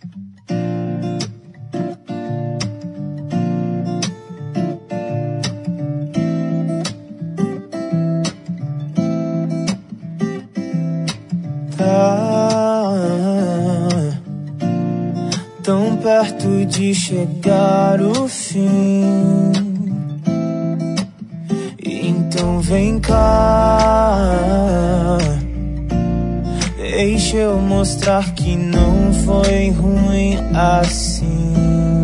Tão perto de chegar o fim. Então vem cá, deixa eu mostrar que não foi ruim assim.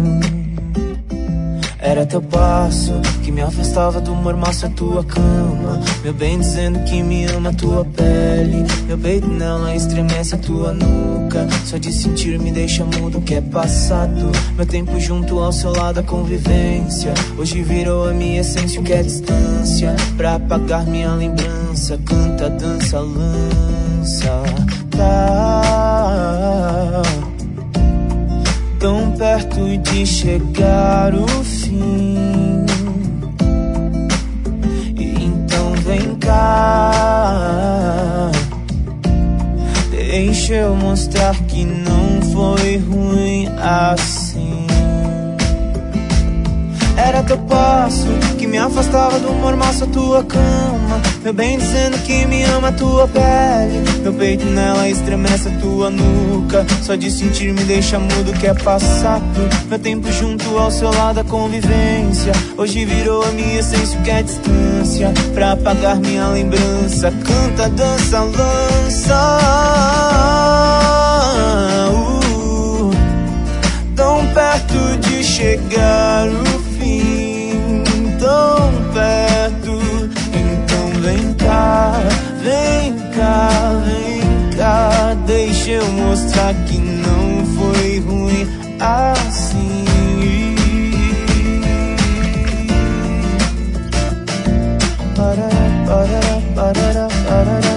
Era teu passo que me afastava do mormaço, a tua cama. Meu bem dizendo que me ama, a tua pele. Meu peito nela estremece, a tua nuca. Só de sentir me deixa mudo, que é passado. Meu tempo junto ao seu lado, a convivência. Hoje virou a minha essência, o que é distância. Pra apagar minha lembrança, canta, dança, lança. Tá tão perto de chegar o fim. Então vem cá, deixa eu mostrar que não foi ruim assim. Era teu passo que me afastava do mormaço, a tua cama. Meu bem dizendo que me ama, a tua pele. Meu peito nela estremece, a tua nuca. Só de sentir me deixa mudo, que é passado. Meu tempo junto ao seu lado, a convivência. Hoje virou a minha essência, o que é distância. Pra apagar minha lembrança, canta, dança, lança. Tão perto de chegar o fim, tão perto. Então vem cá, vem cá, vem cá, deixa eu mostrar que não foi ruim assim. Parará, parará, parará, parará.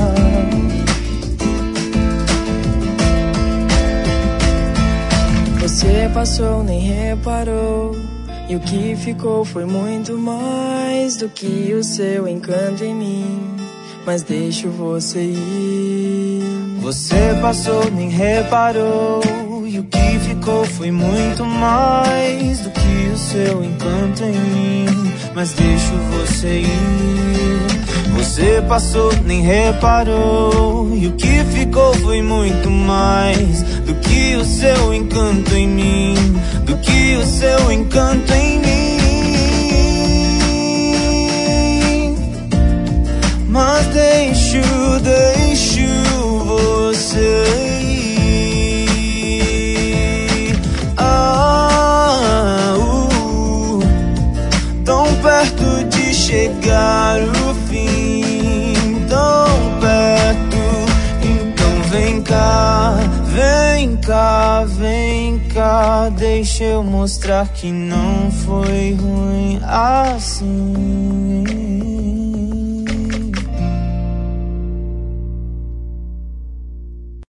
Você passou, nem reparou, e o que ficou foi muito mais do que o seu encanto em mim. Mas deixo você ir. Você passou, nem reparou, e o que ficou foi muito mais do que o seu encanto em mim. Mas deixo você ir. Você passou, nem reparou, e o que ficou foi muito mais do que o seu encanto em mim, do que o seu encanto em mim. Mas deixo você ir. Tão perto de chegar o fim, tão perto. Então vem cá, vem cá, vem cá, deixa eu mostrar que não foi ruim assim.